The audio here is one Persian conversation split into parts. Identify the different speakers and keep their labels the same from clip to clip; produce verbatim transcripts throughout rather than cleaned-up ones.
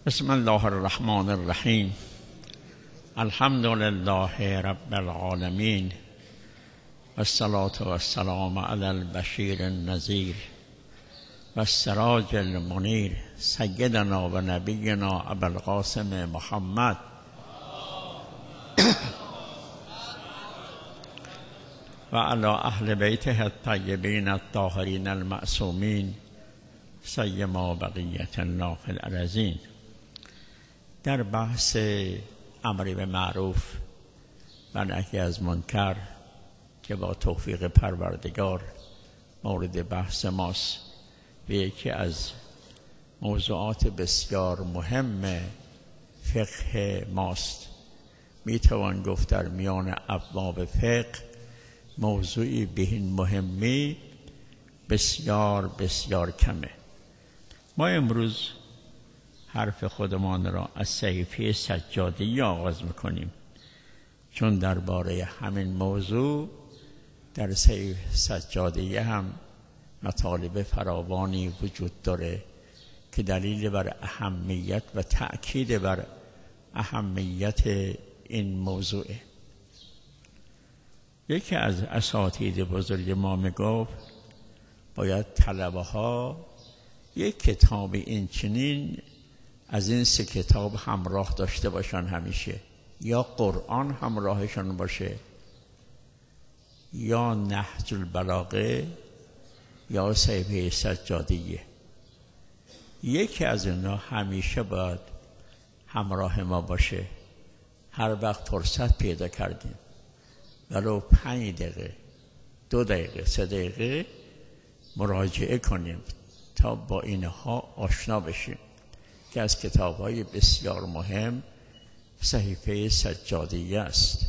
Speaker 1: بسم الله الرحمن الرحیم. الحمد لله رب العالمین والصلاة والسلام علی البشیر النذیر والسراج المنیر سیدنا و نبینا ابوالقاسم محمد و علی اهل بیته الطیبین الطاهرین المعصومین سیما بقیت الله فی الارضین. در بحث امر به معروف و نهی از منکر که با توفیق پروردگار مورد بحث ماست و یکی از موضوعات بسیار مهم فقه ماست، میتوان گفت در میان ابواب فقه موضوعی به این مهمی بسیار بسیار کمه. ما امروز حرف خودمان را از صحیفه سجادی آغاز میکنیم، چون درباره همین موضوع در صحیفه سجادی هم مطالب فراوانی وجود داره که دلیل بر اهمیت و تأکید بر اهمیت این موضوعه. یکی از اساتید بزرگ ما میگفت باید طلبه ها یک کتاب این چنین از این سه کتاب همراه داشته باشن همیشه، یا قرآن همراهشان باشه، یا نهج البلاغه، یا صحیفه سجادیه. یکی از اینا همیشه باید همراه ما باشه. هر وقت فرصت پیدا کردیم ولو پنج دقیقه دو دقیقه سه دقیقه مراجعه کنیم تا با اینها آشنا بشیم که از کتاب‌های بسیار مهم صحیفه سجادیه است.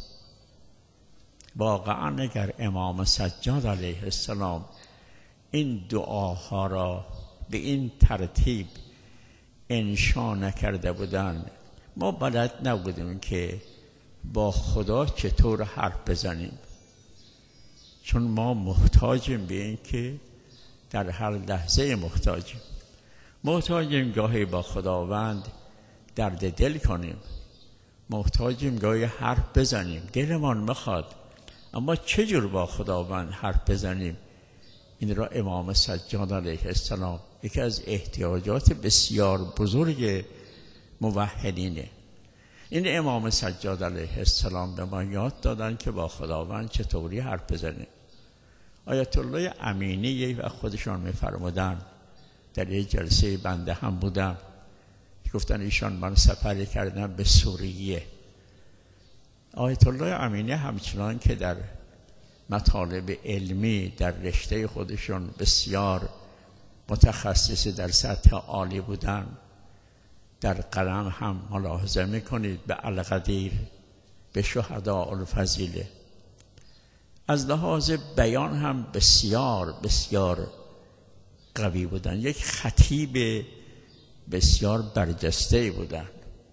Speaker 1: واقعا اگر امام سجاد علیه السلام این دعاها را به این ترتیب انشا نکرده بودند، ما بلد نبودیم که با خدا چطور حرف بزنیم، چون ما محتاجیم به این که در هر لحظه محتاجیم محتاجیم گاهی با خداوند درد دل کنیم، محتاجیم گاهی حرف بزنیم، دلمان میخواد، اما چجور با خداوند حرف بزنیم؟ این را امام سجاد علیه السلام یکی از احتیاجات بسیار بزرگ موحدینه. این امام سجاد علیه السلام به ما یاد دادن که با خداوند چطوری حرف بزنیم. آیت الله امینی و خودشان میفرمودن، در یک جلسه بنده هم بودم، گفتن ایشان من سفر کردن به سوریه. آیت الله امینی همچنان که در مطالب علمی در رشته خودشون بسیار متخصص در سطح عالی بودن، در قلم هم ملاحظه میکنید به القدیر، به شهداء الفضیله، از لحاظ بیان هم بسیار بسیار قوی بودن، یک خطیب بسیار برجسته بودن.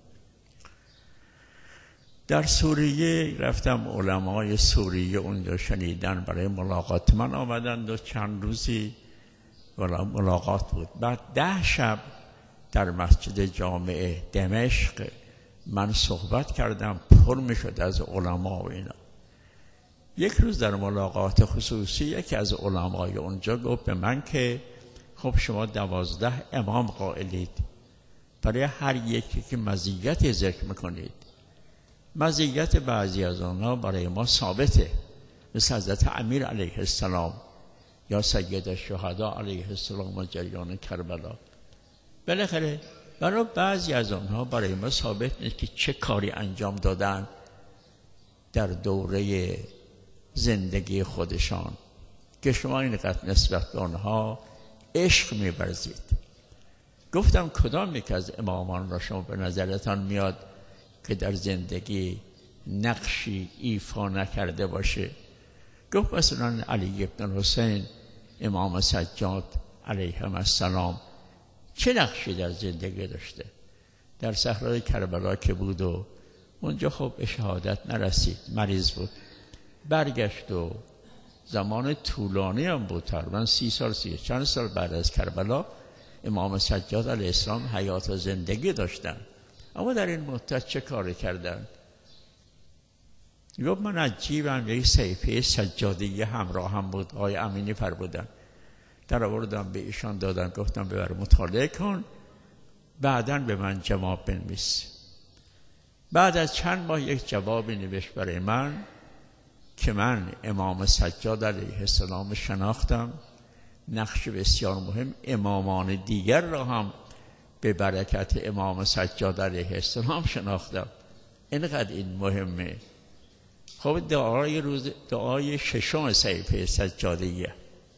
Speaker 1: در سوریه رفتم، علمای سوریه اونجا شنیدن، برای ملاقات من آمدند و چند روزی ملاقات بود. بعد ده شب در مسجد جامع دمشق من صحبت کردم، پر می شد از علما و اینا. یک روز در ملاقات خصوصی یکی از علمای اونجا گفت به من که خب شما دوازده امام قائلید، برای هر یکی که مزیت ذکر میکنید، مزیت بعضی از آنها برای ما ثابته، مثل حضرت امیر علیه السلام یا سید الشهدا علیه السلام و جریان کربلا. بالاخره برای بعضی از آنها برای ما ثابت نیست که چه کاری انجام دادن در دوره زندگی خودشان که شما اینقدر نسبت به آنها عشق می‌ورزید. گفتم کدام یک از امامان را شما به نظرتان میاد که در زندگی نقشی ایفا نکرده باشه؟ گفت مثلا علی بن حسین امام سجاد علیه السلام چه نقشی در زندگی داشته؟ در صحرای کربلا که بود و اونجا خب به شهادت نرسید، مریض بود، برگشت و زمان طولانی هم بود، تقریبا سی سال سی چند سال بعد از کربلا امام سجاد علیه السلام حیات و زندگی داشتن، اما در این مدت چه کاری کردن؟ گفت من عجیبم، یک صحیفه سجادیه همراه هم بود، آقای امینی فرمودن، در آوردم به ایشان دادن، گفتم ببر مطالعه کن، بعداً به من جواب بنویس. بعد از چند ماه یک جوابی نوشت برای من که من امام سجاد علیه السلام شناختم، نقش بسیار مهم امامان دیگر را هم به برکت امام سجاد علیه السلام شناختم. اینقدر این مهمه. خب دعای روز دعای ششم صحیفه سجادیه.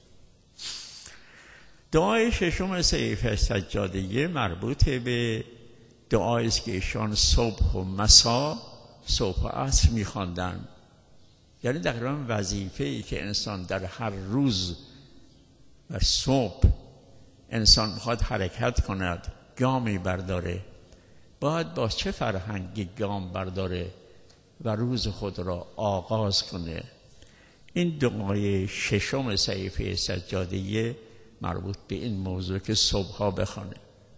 Speaker 1: دعای ششم صحیفه سجادیه مربوط به دعایی است که ایشان صبح و مسا، صبح و عصر می‌خواندند. یعنی تقریباً وظیفه‌ای که انسان در هر روز و صبح انسان می‌خواد حرکت کند، گامی برداره، باید با چه فرهنگی گام برداره و روز خود را آغاز کنه. این دعای ششم صحیفه سجادیه مربوط به این موضوع که صبح‌ها بخونه.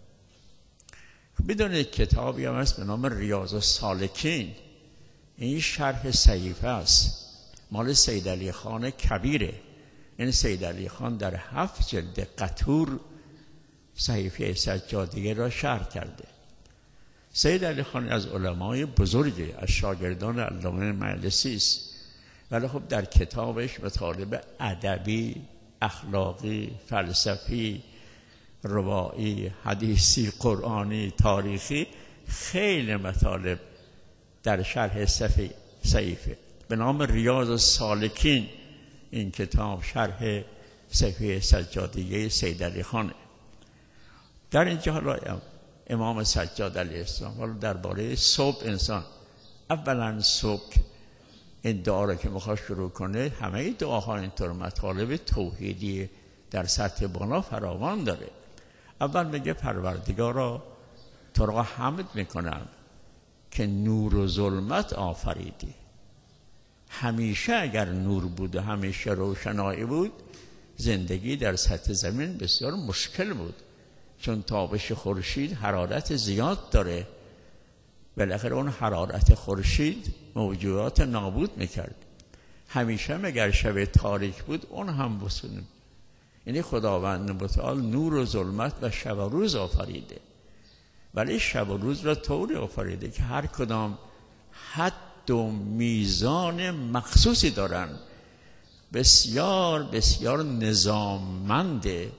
Speaker 1: بدونید کتابی هم هست به نام ریاض السالکین، این شرح صحیفه است، مال سید علی خان کبیره. این سید علی خان در هفت جلد قطور صحیفه سجادیه را شرح کرده. سید علی خان از علمای بزرگی، از شاگردان علامه مجلسی است، ولی خب در کتابش مطالب ادبی، اخلاقی، فلسفی، روایی، حدیثی، قرآنی، تاریخی، خیلی مطالب در شرح صحیفه به نام ریاض السالکین. این کتاب شرح صحیفه سجادیه سید علی خانه. در اینجا حالا امام سجاد علیه السلام حالا درباره صبح انسان، اولا صبح این دعا را که میخواد شروع کنه، همه دعاها اینطور مطالب توحیدی در سطح بالا فراوان داره. اول میگه پروردگارا تو را حمد میکنم که نور و ظلمت آفریدی. همیشه اگر نور بود و همیشه روشنایی بود، زندگی در سطح زمین بسیار مشکل بود، چون تابش خورشید حرارت زیاد داره. بالاخره اون حرارت خورشید موجودات نابود میکرد. همیشه اگر شب تاریک بود اون هم بسونه. یعنی خداوند متعال نور و ظلمت و شب و روز آفریده، ولی شب و روز را طوری آفریده که هر کدام حد و میزان مخصوصی دارن، بسیار بسیار نظاممنده،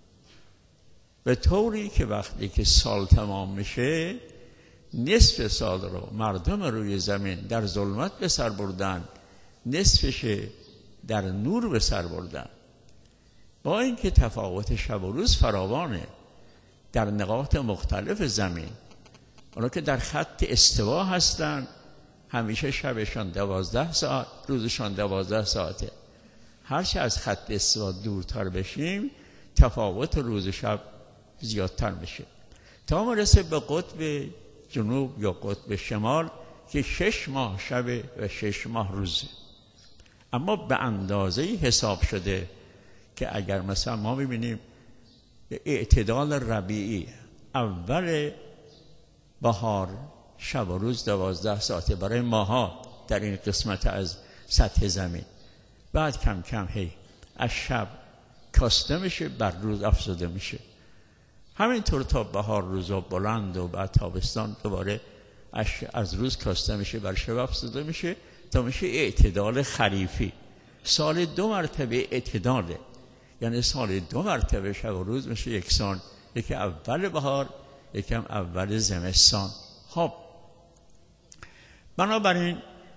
Speaker 1: به طوری که وقتی که سال تمام میشه، نصف سال رو مردم روی زمین در ظلمت به سر بردن، نصفش در نور به سر بردن. با اینکه تفاوت شب و روز فراوانه در نقاط مختلف زمین، اونا که در خط استوا هستن همیشه شبشان دوازده ساعت، روزشان دوازده ساعته. هرچه از خط استوا دورتر بشیم تفاوت روز شب زیادتر میشه، تا مرسه به قطب جنوب یا قطب شمال که شش ماه شب و شش ماه روزه. اما به اندازه حساب شده که اگر مثلا ما ببینیم اعتدال ربیعی، اول بهار شب و روز دوازده ساعته برای ماها در این قسمت از سطح زمین، بعد کم کم هی از شب کاسته میشه بر روز افزوده میشه، همینطور تا بهار روزا بلند و بعد تابستان دوباره از روز کاسته میشه بر شب افزوده میشه تا میشه اعتدال خریفی. سال دو مرتبه اعتداله، یعنی سال دو مرتبه شب و روز میشه یکسان، یکی اول بهار یکی هم اول زمستان. خب بنابراین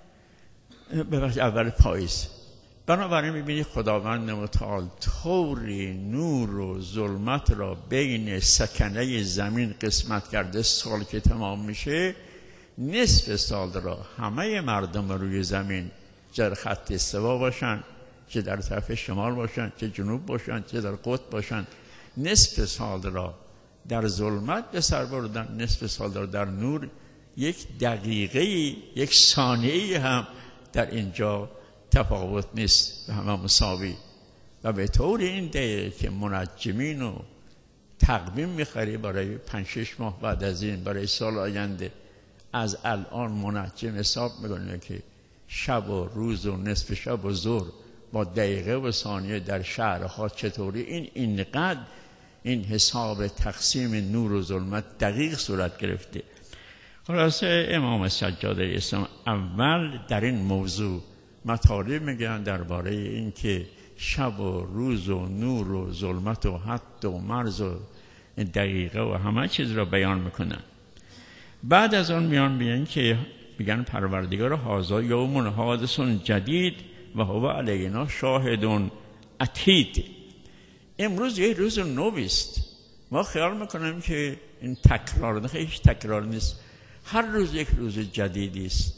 Speaker 1: ببخش اول پاییز. بنابراین میبینی خداوند متعال طوری نور و ظلمت را بین سکنه زمین قسمت کرده. سال که تمام میشه نصف سال را همه مردم روی زمین، چه در خط استوا باشن، چه در طرف شمال باشن، چه جنوب باشن، چه در قطب باشن، نصف سال را در ظلمت به سر بردن، نصف سال را در نور. یک دقیقه، یک ثانیه هم در اینجا تفاوت نیست، همه مساوی. و به طور این دلیل که منجمین و تقویم میخری برای پنج شش ماه بعد از این، برای سال آینده. از الان منجم حساب میکنه که شب و روز و نصف شب و ظهر با دقیقه و ثانیه در شهرها چطوری. این اینقدر این حساب تقسیم نور و ظلمت دقیق صورت گرفته. خلاصه امام سجاد علیه السلام اول در این موضوع مطالب میگن درباره این که شب و روز و نور و ظلمت و حد و مرز و دقیقه و همه چیز را بیان میکنن. بعد از آن میان بیان که میگن پروردگار هذا یوم حادث جدید و هو علینا شاهد عتید. امروز یه روز نویست. ما خیال میکنیم که این تکرار نه، هیچ تکرار نیست. هر روز یک روز جدیدی است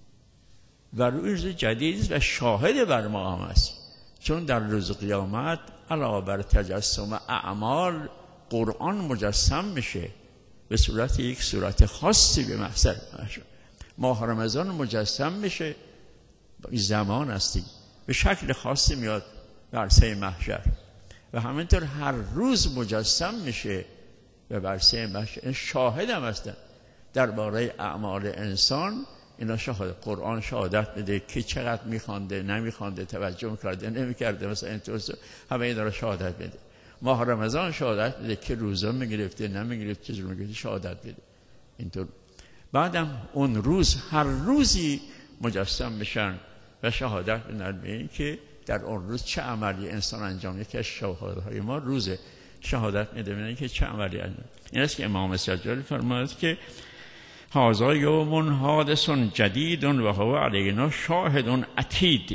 Speaker 1: و روز جدیدی است و شاهد بر ما هم است. چون در روز قیامت علاوه بر تجسم اعمال قرآن مجسم میشه به صورت یک صورت خاصی به محضر ماه رمضان مجسم میشه. زمان هستی به شکل خاصی میاد در عرصه محشر و همینطور هر روز مجسم میشه به عرصه محشر. شاهد هم هستن درباره اعمال انسان. اینا شاهد. قرآن شهادت میده که چقدر میخوانده نمیخوانده، توجه میکرده نمیکرده، مثلا اینطور همه اینا رو شهادت میده. ماه رمضان شهادت میده که روزا میگرفته نمیگرفته، چیزی میگرفته شهادت میده. اینطور بعدم اون روز هر روزی مجسم میشن و شهادت میدن به این که در اون روز چه عملی انسان انجام میده. که شهادت‌های ما روز شهادت میده به این که چه عملی انجام. این است که امام سجاد فرمود که هذا یوم حادث جدید و هو علینا شاهد عتید.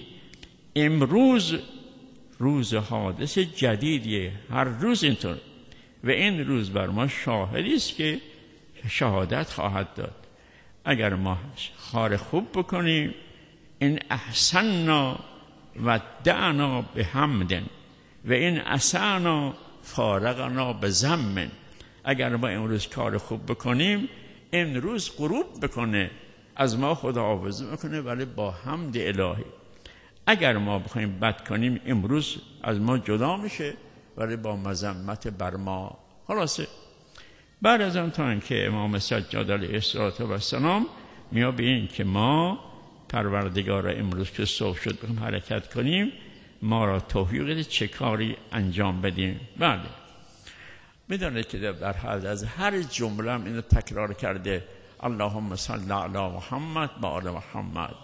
Speaker 1: امروز روز حادث جدیدیه، هر روز اینطور، و این روز بر ما شاهدی است که شهادت خواهد داد. اگر ما کار خوب بکنیم این احسننا و دعنا به حمدن و این اسعنا فارقنا به ذم. اگر ما امروز کار خوب بکنیم این روز غروب بکنه، از ما خداحافظی میکنه ولی با حمد الهی. اگر ما بخوایم بد کنیم امروز از ما جدا میشه ولی با مذمت بر ما. خلاصه بعد از آن تا اینکه امام سجاد علیه السلام میاد به این که ما پروردگار امروز که صبح شد بخوایم حرکت کنیم، ما را توفیق بده چه کاری انجام بدیم. بله میدونید که در حال از هر جمله هم اینو تکرار کرده، اللهم صل علی محمد و آل محمد.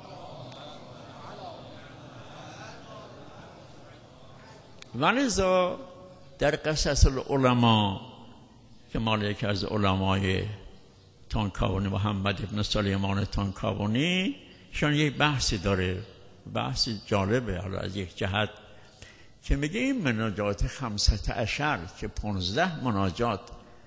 Speaker 1: ولذا در قصص العلماء که مال یکی از علمای تانکاونی محمد ابن سلیمان تانکاونی شان یک بحثی داره، بحثی جالبه حالا از یک جهت، که میگه این مناجات خمسة عشر که پانزده مناجات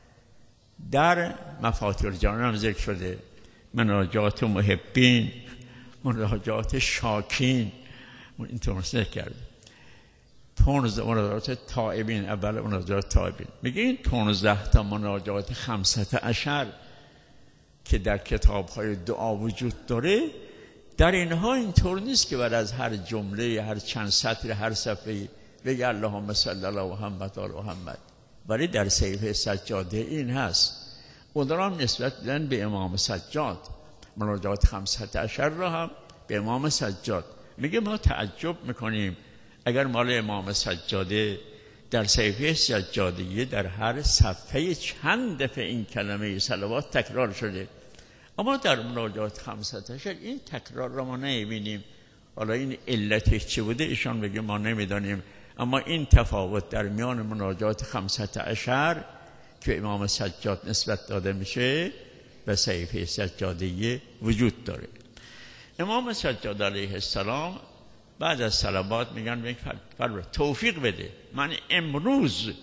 Speaker 1: در مفاتیح الجنان هم ذکر شده، مناجات محبین، مناجات شاکین، اینطور مثل کرده، پانزده مناجات تائبین، اول مناجات تائبین. میگه این پانزده تا مناجات خمسة عشر که در کتاب‌های دعا وجود داره، در اینها اینطور نیست که بعد از هر جمله، هر چند سطر، هر صفحه بگه اللهم صل علی محمد و آل محمد، ولی در صحیفه سجاده این هست. اون هم نسبت دادن به امام سجاد، مناجات خمسة عشر را هم به امام سجاد. میگه ما تعجب میکنیم اگر مال امام سجاده در صحیفه سجادیه در هر صفحه چند دفعه این کلمه صلوات تکرار شده، اما در مناجات خمسة عشر این تکرار را ما نمیبینیم. حالا این علتش چه بوده ایشان بگه ما نمیدانیم، اما این تفاوت در میان مناجات خمسة عشر که امام سجاد نسبت داده میشه به صحیفه سجادیه وجود داره. امام سجاد علیه السلام بعد از صلوات میگن به فرور توفیق بده من امروز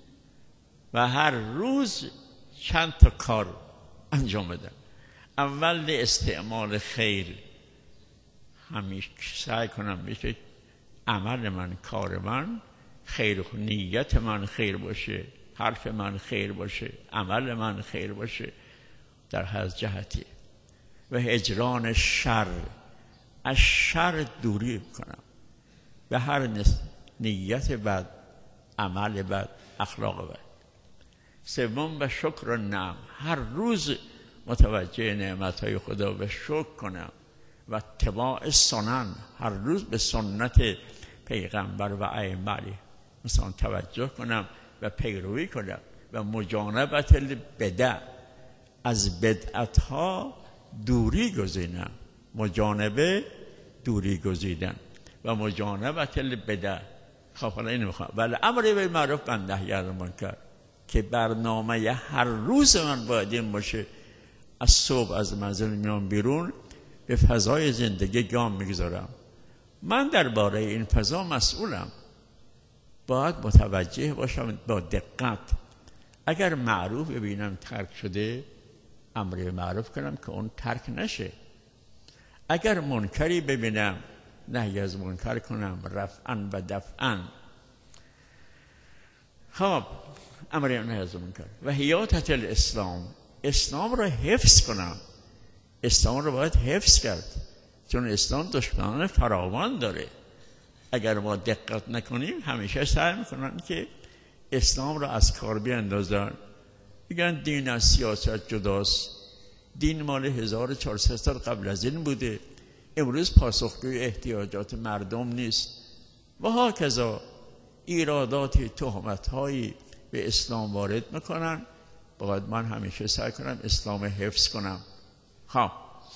Speaker 1: و هر روز چند تا کار انجام بدم. اول استعمال خیر، همیشه سعی کنم میشه عمل من، کار من خیر، نیت من خیر باشه، حرف من خیر باشه، عمل من خیر باشه در هر جهتی. و هجران شر، از شر دوری کنم به هر نیت بد، عمل بد، اخلاق بد. سوم و شکر نعم، هر روز متوجه نعمتهای خدا و شکر کنم و اتباع سنن، هر روز به سنت پیغمبر و ائمه مثلا توجه کنم و پیروی کنم و مجانبت البدع، از بدعت ها دوری گزینم، مجانبه دوری گزیدن و مجانبت البدع. خب حالا اینو میخوام ولی امر بالمعروف و نهی عن المنکر که برنامه هر روز من باید این باشه. از صبح از منزل میام بیرون، به فضای زندگی گام میگذارم. من درباره این فضا مسئولم، باید متوجه باشم با دقت. اگر معروف ببینم ترک شده، امر معروف کنم که اون ترک نشه. اگر منکری ببینم، نهی از منکر کنم، رفعا و دفعا. خب امر نهی از منکر و حیاتت الاسلام، اسلام را حفظ کنم. اسلام را باید حفظ کرد، چون اسلام دشمنان فراوان داره. اگر ما دقت نکنیم همیشه سعی میکنن که اسلام را از کار بیاندازن. میگن دین از سیاست جداست، دین مال هزار و چهارصد سال قبل از این بوده، امروز پاسخگوی احتیاجات مردم نیست و هاکذا ایرادات تهمت‌هایی به اسلام وارد میکنن. باید من همیشه سعی کنم اسلام حفظ کنم. خب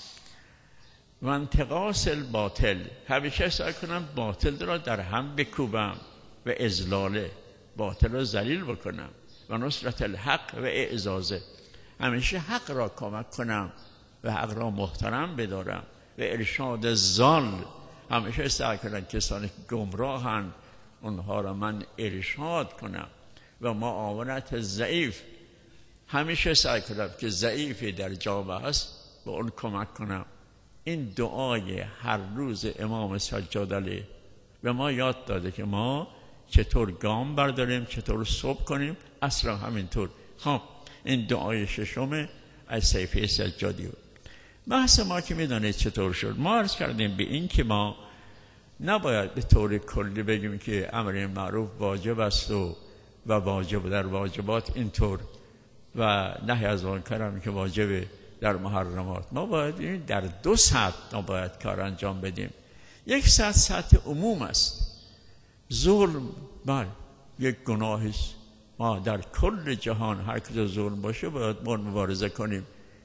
Speaker 1: و انتقاص الباطل، همیشه سعی کنم باطل را در هم بکوبم و اذلال باطل را ذلیل بکنم و نصرت الحق و اعزازه، همیشه حق را کمک کنم و حق را محترم بدارم و ارشاد ضال، همیشه سعی کنم کسانی که گمراهند اونها را من ارشاد کنم و معاونت ضعیف، همیشه سعی کنم که ضعیفی در جامعه است به اون کمک کنم. این دعای هر روز امام سجاد علیه به ما یاد داده که ما چطور گام برداریم، چطور صبح کنیم، اصلا همینطور. خب این دعای ششم از صحیفه سجادی بود. بحث ما که میدانید چطور شد، ما عرض کردیم به این که ما نباید به طور کلی بگیم که امر معروف واجب است و و واجب در واجبات اینطور و نهی از منکر هم که واجبه در محرمات. ما باید در دو سطح ما باید کار انجام بدیم. یک سطح سطح عموم است، ظلم بله یک گناهی است، ما در کل جهان هر کجا ظلم باشه باید مبارزه کنیم.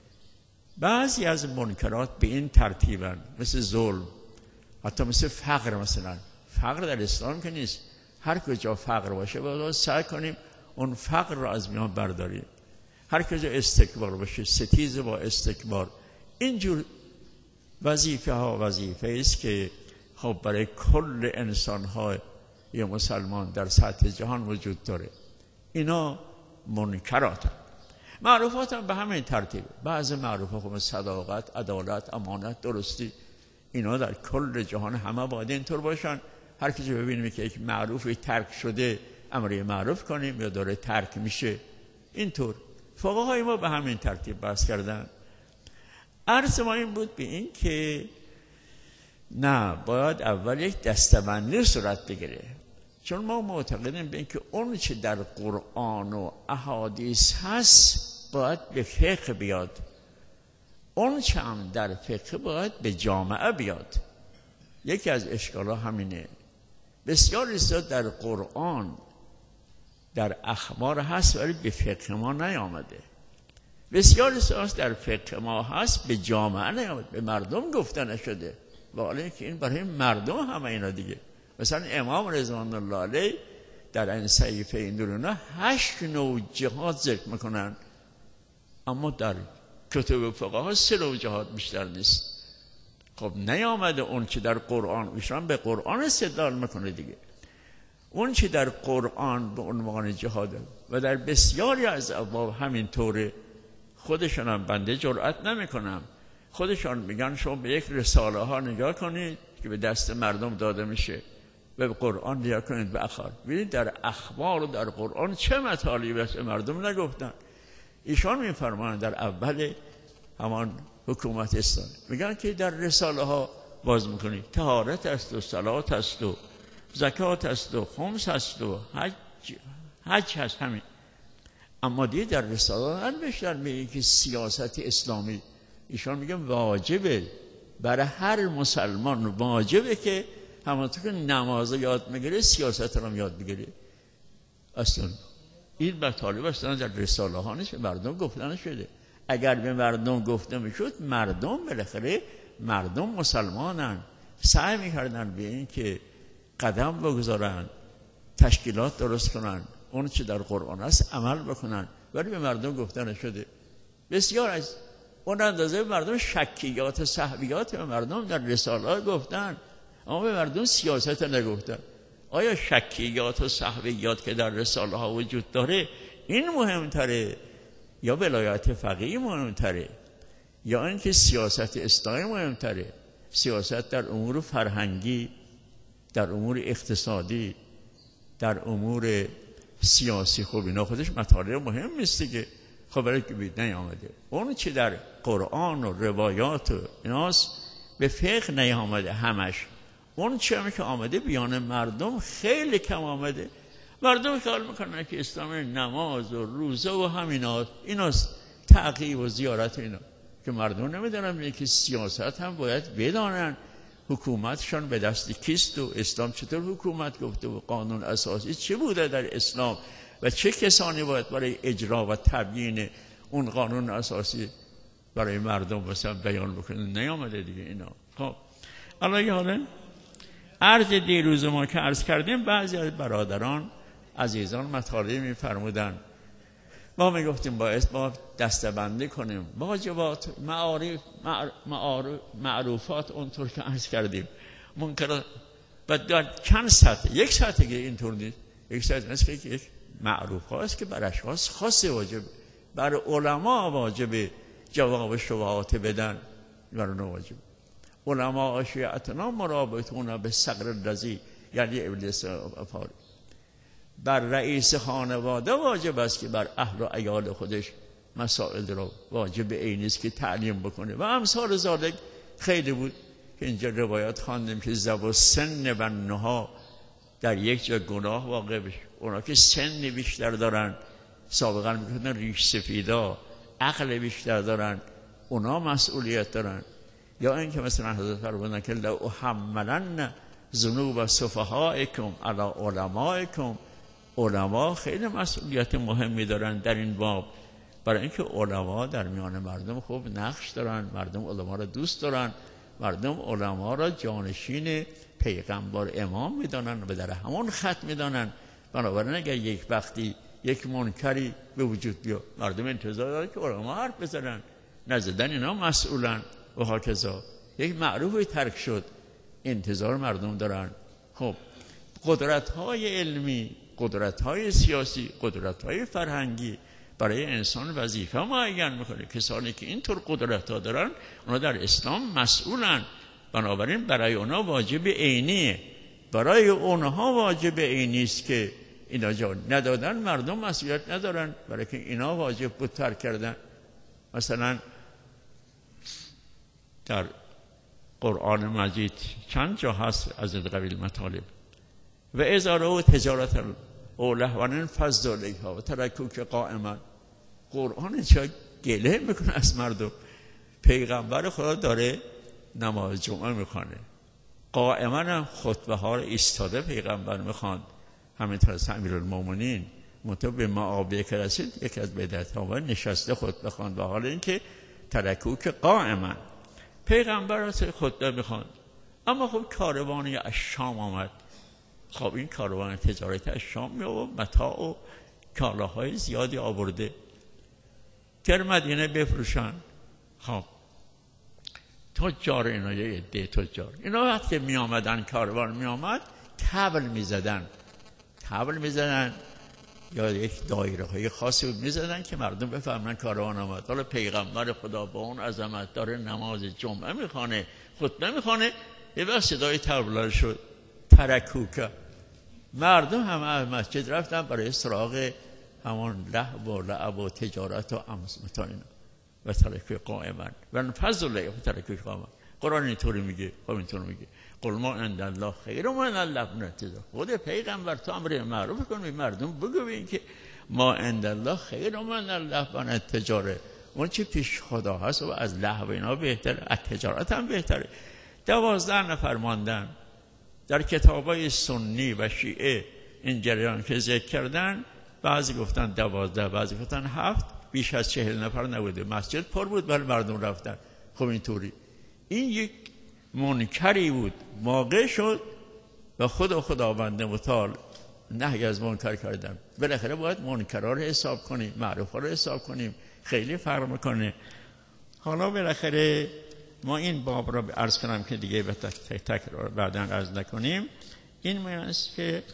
Speaker 1: بعضی از منکرات به این ترتیبن، مثل ظلم، حتی مثل فقر. مثلا فقر در اسلام که نیست، هر کجا فقر باشه باید سعی کنیم اون فقر رو از میان برداریم. هر کجا استکبار باشه، ستیز با استکبار، اینجور وظیفه ها وظیفه است که خب برای کل انسان ها یه مسلمان در سطح جهان وجود داره. اینا منکرات هم. معروفات هم به همین ترتیب. بعض معروفات هم صداقت، عدالت، امانت، درستی، اینا در کل جهان همه باید اینطور باشن. هر کجا ببینیم که یک معروفی ترک شده، امر معروف کنیم یا داره ترک میشه. اینطور فقهای ما به همین ترتیب بحث کردن. عرض ما این بود به این که نه، باید اول یک دستبندی صورت بگیره، چون ما معتقدیم به این که اون چه در قرآن و احادیث هست باید به فقه بیاد، اون چه هم در فقه باید به جامعه بیاد. یکی از اشکالات همینه. بسیار ایستاد در قرآن در اخبار هست ولی به فقه ما نیامده. بسیار ایستاد در فقه ما هست به جامعه نیامده، به مردم گفته نشده. ولی که این برای مردم همه اینا دیگه. مثلا امام رضوان الله علیه در این صحیفه این دورونه هشت نوع جهاد ذکر میکنن، اما در کتب فقه ها سه نوع جهاد بیشتر نیست. خب نیامده اون که در قرآن، ایشان به قرآن استدلال میکنه دیگه، اون که در قرآن به عنوان جهاده و در بسیاری از ابواب همین طوره. خودشان هم بنده جرأت نمیکنم، خودشان میگن شما به یک رساله ها نگاه کنید که به دست مردم داده میشه و به قرآن نگاه کنید به اخبار، ببینید در اخبار و در قرآن چه مطالبی به مردم نگفتن. ایشان میفرمایند در اول همان حکومت اسلام میگن که در رساله ها باز میکنید طهارت است و صلات است و زکات است و خمس است و حج حج هست. همین اما دیگه در رساله ننوشتن میگه که سیاست اسلامی، ایشان میگن واجبه برای هر مسلمان، واجبه که همونطور که نماز یاد میگیره سیاست رو هم یاد بگیره. اصلا این مطالب اصلا در رساله ها نیست، به مردم گفتن شده. اگر به مردم گفته میشد، مردم بالاخره مردم مسلمانن، سعی میکردن به این که قدم بگذارن، تشکیلات درست کنن، اون چه در قرآن است عمل بکنن، ولی به مردم گفتن شده. بسیار از اون اندازه مردم شکیات سهویات به مردم در رساله ها گفتن، اما به مردم سیاست نگفتن. آیا شکیات و سهویات که در رساله ها وجود داره این مهمتره یا ولایت فقیه مهمتره یا اینکه سیاست اسلامی مهمتره؟ سیاست در امور فرهنگی، در امور اقتصادی، در امور سیاسی، خب اینا خودش مطالب مهم نیست دیگه. خب برای که بید نیامده اون چی در قرآن و روایات و ایناست به فقه نیامده همش. اون چی هم که آمده بیان مردم خیلی کم آمده. مردم خیال میکنن که اسلام نماز و روزه و همینا ایناست، تعقیب و زیارت اینا، که مردم نمیدونن که سیاست هم باید بدانن حکومتشان به دست کیست و اسلام چطور حکومت گفته و قانون اساسی چه بوده در اسلام و چه کسانی باید برای اجرا و تبیین اون قانون اساسی برای مردم مثلا بیان بکنه. نیامده دیگه اینا. خب الان حالا عرض دیروز ما که عرض کردیم، بعضی از برادران عزیزان مطالبه می‌فرمودن، ما میگفتیم باید ما دسته‌بندی کنیم واجبات، معارف، معارف، معروفات اونطور که عرض کردیم، منکرات و در چند سطح، یک سطح که اینطور نیست، یک سطح مثل که یک معروف هاست که بر اشخاص خاص واجب، بر علما واجب جواب شبهات بدن، بر اون واجب. علما شیعتنا مرابطون به صقر الذی، یعنی ابلیس افاری. بر رئیس خانواده واجب است که بر اهل و عیال خودش مسائل رو واجب عینی است که تعلیم بکنه و امثال ذالک خیلی بود که اینجا روایات خواندیم که ذو السن و النهی در یک جا گناه واقع بشه. اونا که سن بیشتر دارن، سابقا میگفتن ریش سفیدا، عقل بیشتر دارن، اونا مسئولیت دارن. یا اینکه مثلا حضرت فرمودن که لو احملن ذنوب سفهائکم علی علمائکم، علما خیلی مسئولیت مهمی دارن در این باب، برای اینکه علما در میان مردم خوب نقش دارن، مردم علما را دوست دارن، مردم علما را جانشین پیغمبر امام میدانن و در همون خط میدانن. بنابراین اگر یک وقتی یک منکری به وجود بیاد، مردم انتظار دارن که علما حرف بزنن، نزدن اینا مسئولن و هاکذا. یک معروفی ترک شد، انتظار مردم دارن. خب قدرت‌های علمی، قدرت‌های سیاسی، قدرت‌های فرهنگی برای انسان وظیفه معین میکنه. کسانی که اینطور قدرت‌ها دارن اونا در اسلام مسئولن، بنابراین برای اونا واجب عینیه، برای اونها واجب عینی است که اینا جا ندادن، مردم مسئولیت ندارن، برای که اینا واجب بود ترک کردن. مثلا در قرآن مجید چند جا هست از این قبیل مطالب. و اذا رأوا تجارة او لهوا انفضوا الیها و ترکوک قائما. قرآن چه گله میکنه از مردم. پیغمبر خدا داره نماز جمعه میخوانه، قائما هم خطبه ها رو ایستاده پیغمبر میخواند، همینطور از امیرالمومنین منتها به معابیه که رسید یکی از بدعت ها نشسته خطبه خواند، و حالا اینکه ترکوک قائما پیغمبر خطبه میخواند. اما خب کاروانی از شام آمد، خب این کاروان تجارت از شام می و متاع و کالاهای زیادی آورده که مدینه بفروشن. خب تجار اینا، یه عده تجار اینا وقتی می آمدن، کاروان می آمد، طبل می زدن طبل می زدن یا یک دایره های خاصی می زدن که مردم بفهمن کاروان آمد. حالا پیغمبر خدا با اون عظمت داره نماز جمعه می خوانه، خطبه می خوانه، یه وقت صدای طبل شد ترکوکه. مردم همه از مسجد رفتن برای سراغ همون لهو و لعب و تجارت و امثال اینا. و ترکوک قائما و فضل الله و ترکوک قائما. قرآن اینطوری میگه، خب اینطوری میگه قل ما عند الله خیر من اللهو نتیجه. خود پیغمبر تو امر معروف کن، به مردم بگو این که ما عند الله خیر من الله و التجاره، اون چی پیش خدا هست و از لهو اینا بهتره، از تجارت هم بهتره. دوازده نفر ماندن در کتابای سنی و شیعه این جریان که ذکر کردن، بعضی گفتن دوازده، بعضی گفتن هفت، بیش از چهل نفر نبوده. مسجد پر بود ولی مردم رفتن. خب اینطوری این یک منکری بود واقع شد و خدا خداوند متعال نهی از منکر کردن. بالاخره باید منکرها رو حساب کنیم، معروفا رو حساب کنیم، خیلی فرق میکنه. حالا بالاخره ما این باب رو عرض کنم که دیگه به تک تکرار بعداً عرض نکنیم. این معنیست که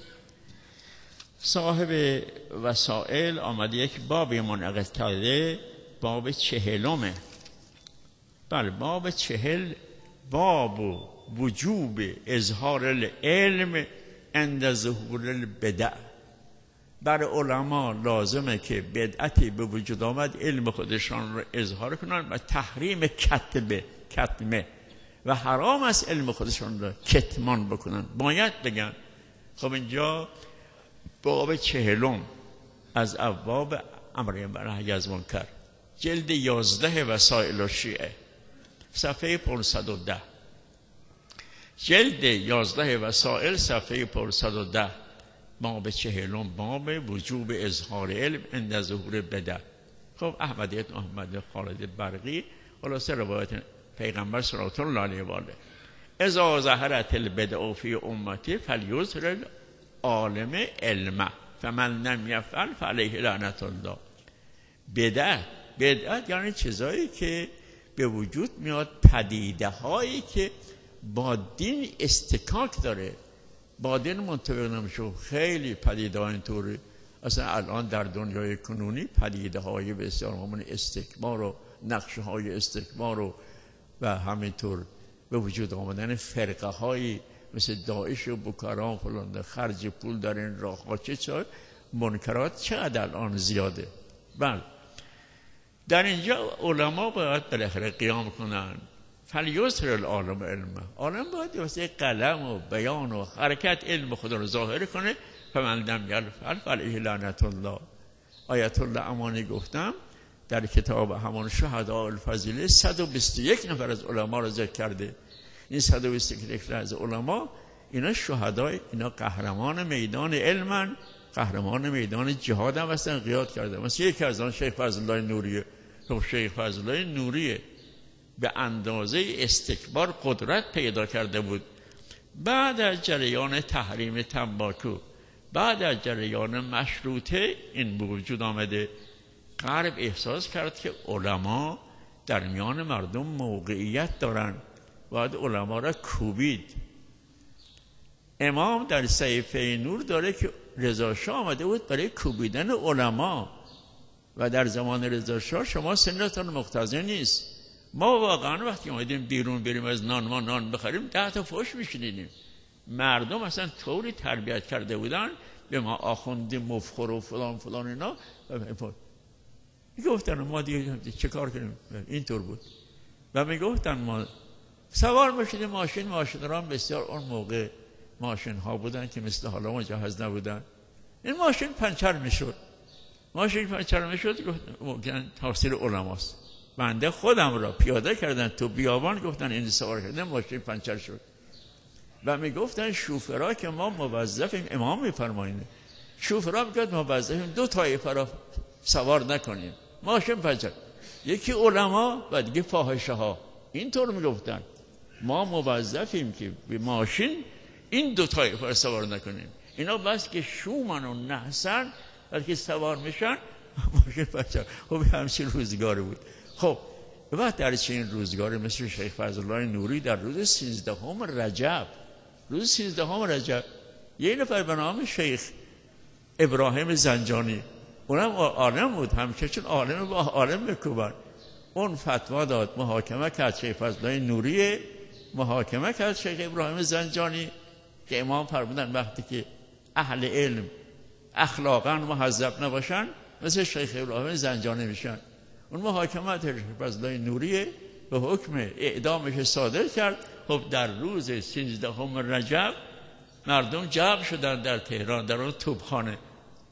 Speaker 1: صاحب وسائل آمده یک بابی منعقد کرده، باب چهلمه. بله باب چهل، باب وجوب اظهار العلم عند ظهور البدع. بر علما لازمه که بدعتی به وجود آمد علم خودشان رو اظهار کنن و تحریم کتبه کتمه و حرام است علم خودشان رو کتمان بکنن، باید بگن. خب اینجا باب چهلم از ابواب امر بالمعروف و منکر، جلد یازده وسائل الشیعه، صفحه پانصد و ده. جلد یازده وسائل صفحه پانصد و ده، باب چهلم، باب وجوب اظهار علم عند ظهور بدع. خب احمدیت محمد خالد برقی خلاصه روایت پیغمبر صلی الله علیه و آله: اذا ظهرت البدع فی امتی فلیظهر العالم علم فمن لم یفعل فعلیه لعنت الله. بدعت بدعت یعنی چیزایی که به وجود میاد، پدیده هایی که با دین استکاک داره، با دین منطبق نمیشه. خیلی پدیده ها اینطوری اصلا الان در دنیای کنونی، پدیده های بسیار مهمون استکبار و نقشه های استکبار و و همینطور به وجود آمدن فرقه هایی مثل داعش و بوکارا و فلان، خرج پول در این راه ها، چه چه منکرات چقدر الان زیاده. بله در اینجا علما باید بالاخره قیام کنن. فلیظهر العالم علم، عالم باید واسه قلم و بیان و حرکت علم خدا رو ظاهر کنه. فمن لم یفعل فعلیه لعنت الله. آیت الله امانی گفتم در کتاب همان شهداء الفضیله صد و بیست و یک نفر از علما رو ذکر کرده. این صد و بیست و یک نفر از علما اینا شهدای، اینا قهرمان میدان علمن، قهرمان میدان جهاد هم هستن، قیاد کرده. مثلا یکی از آن شیخ فضل الله نوریه. خب شیخ فضل الله نوریه به اندازه استکبار قدرت پیدا کرده بود. بعد از جریان تحریم تنباکو، بعد از جریان مشروطه این به وجود آمده، غرب احساس کرد که علما در میان مردم موقعیت دارن، باید علما را کوبید. امام در صحیفه نور داره که رضا شاه آمده بود برای کوبیدن علما و در زمان رضا شاه شما سنتون مقتضی نیست. ما واقعا وقتی اومدیم بیرون بریم از نان ما نان بخریم ده تا فوش میشنیدیم. مردم اصلا طوری تربیت کرده بودن به ما آخوندی مفخر و فلان فلان اینا. میگفتن ما دیگه چه کار کنیم؟ اینطور بود. و میگفتن ما سوار میشدیم ماشین، ماشین را بسیار اون موقع ماشین ها بودن که مثل حالا مجهز نبودن. این ماشین پنچر میشد، ماشین پنچر میشد، گفتن تقصیر علماست. بنده خودم را پیاده کردن تو بیابان، گفتن این سوار کردن ماشین پنچر شد. و میگفتن شوفرا که ما موظفیم، امام میفرمایند شوفرا میگه موظفیم دو طایفه را سوار نکنیم، ماشین پنچر، یکی علما و دیگه فاحشه ها. اینطور میگفتن ما موظفیم که به ماشین این دو طایفه را سوار نکنیم. اینا بس که شومن و نحسن وقتی سوار میشن ماشین پنچر. خب همچین روزگاری بود. خب بعد در چنین روزگاری مثل شیخ فضل الله نوری در روز سیزدهم رجب، روز سیزدهم رجب یه نفر به نام شیخ ابراهیم زنجانی، اونم عالم بود همیشه، چون عالم با عالم بکوبن، اون فتوا داد، محاکمه کرد شیخ فضل الله نوری، محاکمه کرد شیخ ابراهیم زنجانی که امام فرمودن وقتی که اهل علم اخلاقا مهذب نباشن مثل شیخ ابراهیم زنجانی میشن. اون محاکمه شیخ فضل الله نوری به حکم اعدامش صادر کرد. خب در روز سیزدهم رجب مردم جمع شدن در تهران، در اون توپخانه.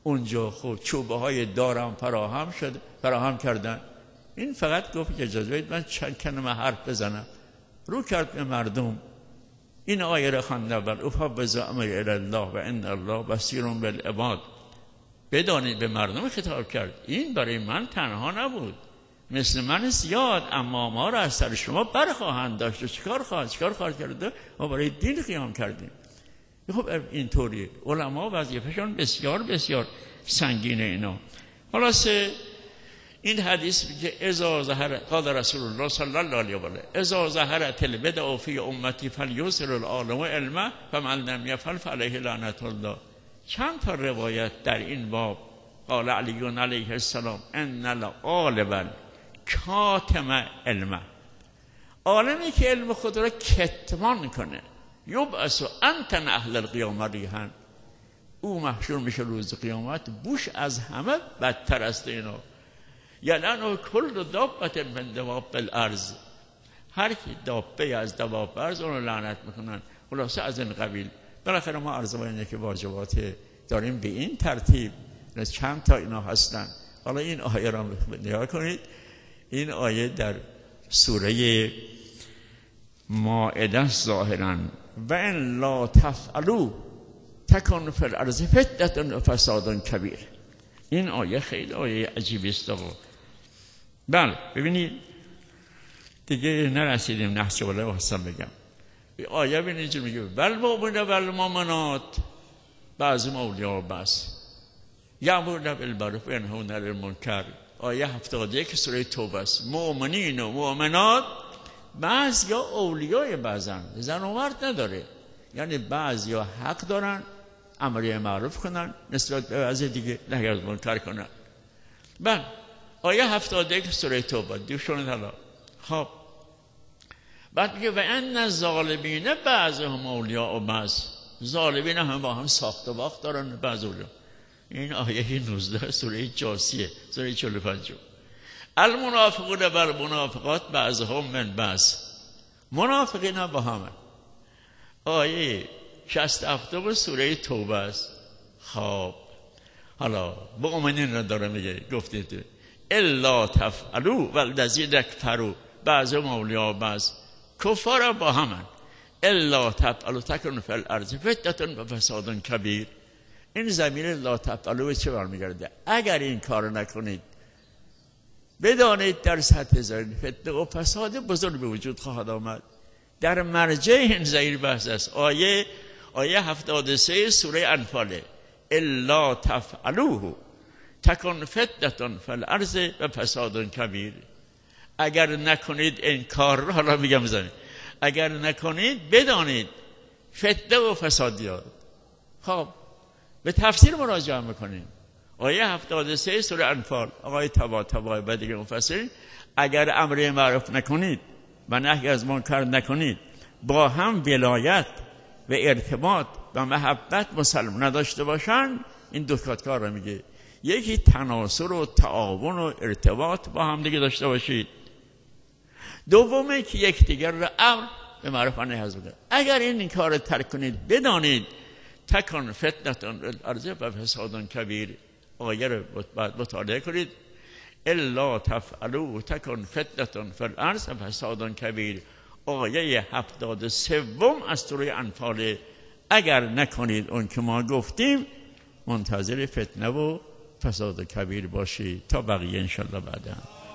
Speaker 1: اونجا خب چوبه های دارم فراهم شد فراهم کردن. این فقط گفت که اجازه بدید من چند کلمه حرف بزنم. رو کرد به مردم، این آیه را خواند اول، افوض امری الی الله و ان الله بصیر بالعباد. بدانید به مردم خطاب کرد، این برای من تنها نبود، مثل من زیاد اما ما را از سر شما برخواهند داشت و چیکار خواهد چیکار خواهد کرد؟ ما برای دین قیام کردیم. خب اینطوری علما وظیفه‌شون بسیار بسیار سنگینه. اینا خلاصه این حدیث که اذا ظهر قال رسول الله صلی الله علیه و آله اذا ظهرت البدع فی امتی فلیوصل العالم علما فمن لم یفعل فعلیه لعنت الله. چند تا روایت در این باب. قال علی علیه السلام ان العالم کاتم علم، عالمی که علم خود را کتمان کنه، یبعث انت اهل القیامه ریحا، او محشور میشه روز قیامت بوش از همه بدتر است. اینا یعنی کل دابت من دواب الارض، هر کی دابه از دواب ارض اون رو لعنت میکنن. خلاصه از این قبیل. بالاخره ما عرض اینه که واجبات داریم به این ترتیب، چند تا اینا هستن. حالا این آیه را نگاه کنید. این آیه در سوره مائده ظاهرا و ان لا تفعلوا تکن فی الارض فتنة و فساد کبیر. این آیه خیلی آیه عجیبی است. بله ببینید دیگه نرسیدیم نحس ولی واسم بگم. آیه ببینید چی میگه، ول مؤمنون و المؤمنات بعضی اولیاء بس یأمرون بالمعروف و ینهون عن المنکر. آیه هفتاد و یک سوره توبه است. مؤمنین و مؤمنات بعضیا اولیای بعضن، زن و مرد نداره. یعنی بعضیا حق دارن امر معروف کنن نسبت به بعضی دیگه نهی از منکر کنن. بله آیه هفتاد و یک سوره توبه دیوشون حالا. خب بعد میگه و ان الظالمین بعضهم اولیاء و بعض، ظالمین هم با هم ساخت و باخت دارن بعض اولیاء. این آیه نوزده سوره جاسیه سوره چهل و پنج. المنافقون و المنافقات بعضهم من بعض، منافقین با هم. آیه شصت و هفت سوره توبه است. خب حالا مؤمنین را داره میگه، گفتید الا تفعلوا والذین کفروا بعضهم اولیاء بعض، کفار با هم. الا تفعلوا تکن فی الارض فتنة و فساد کبیر. این ضمیر لا تفعلوا چه برمیگرده؟ اگر این کار نکنید بدانید در سطح زمین فتنه و فساد بزرگ به وجود خواهد آمد. در مرجع این ضمیر بحث است. آیه آیه هفتاد و سه سوره انفال، الا تفعلوه تکن فتنة فی الارض و فساد کبیر. اگر نکنید این کار را، حالا میگم زمین، اگر نکنید بدانید فتنه و فسادیات. خب به تفسیر مراجعه میکنیم. آیه هفتاد و سه سوره انفال، آقای تبا تبا و دیگه مفسرین، اگر امر معروف نکنید و نهی از منکر نکنید، با هم ولایت و ارتباط و محبت مسلم نداشته باشن، این دو کار رو میگه. یکی تناصر و تعاون و ارتباط با هم دیگه داشته باشید. دومه که یکدیگر را امر به معروف و نهی از منکر. اگر این کار رو ترک کنید بدانید تکن فتنة الارض و فساد کبیر. آیه رو بعد مطالعه کنید. الا تفعلوا تکن فتنة فی الارض و فساد کبیر. آیه هفتاد و سوم از سوره انفال. اگر نکنید اون که ما گفتیم منتظر فتنه و فساد کبیر باشید. تا بقیه انشالله بعدا.